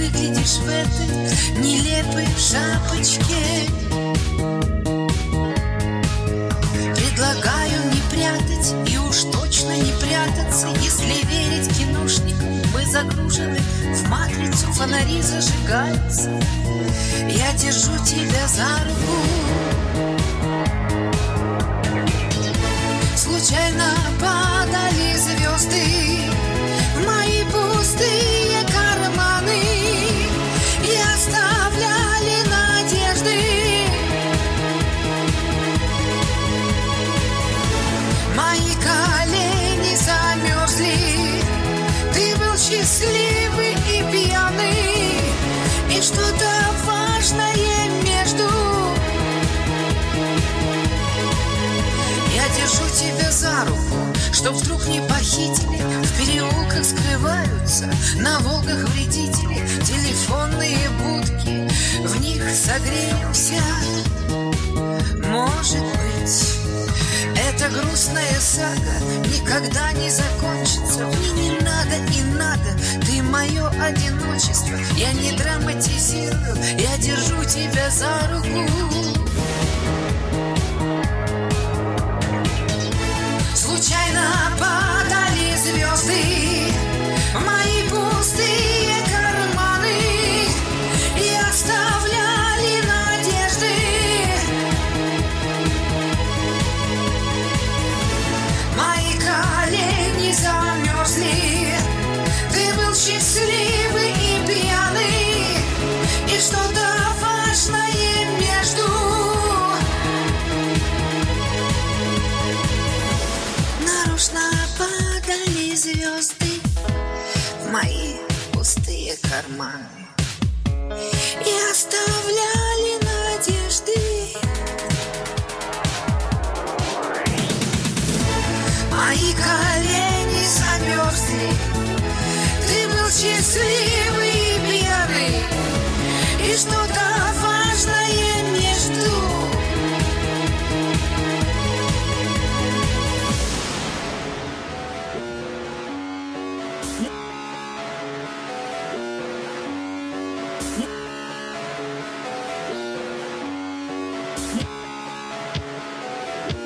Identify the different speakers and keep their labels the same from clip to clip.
Speaker 1: выглядишь в этой нелепой шапочке. Предлагаю не прятать и уж точно не прятаться. Если верить киношникам, мы загружены в матрицу, фонари зажигаются. Я держу тебя за руку. Случайно падали звезды в мои пустые карманы и оставляли надежды. Мои колени замерзли, ты был счастливый и пьяный, и что-то важное между. Я держу тебя за руку, чтоб вдруг не похитили. В переулках скрываются на Волгах вредители. Телефонные будки, в них согреемся. Может быть, эта грустная сага никогда не закончится. Мне не надо и надо, ты мое одиночество. Я не драматизирую, я держу тебя за руку. Случайно падали звезды в мои пустые карманы и оставляли надежды. Мои колени замерзли, ты был счастливый и пьяный, и что-то важное между. Нарочно падали звезды в мои пустые карманы и оставляли надежды. Мои колени замерзли, ты был счастливый и пьяный, и что-то важное между.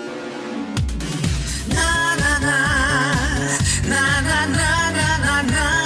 Speaker 1: Na na na na na na na na.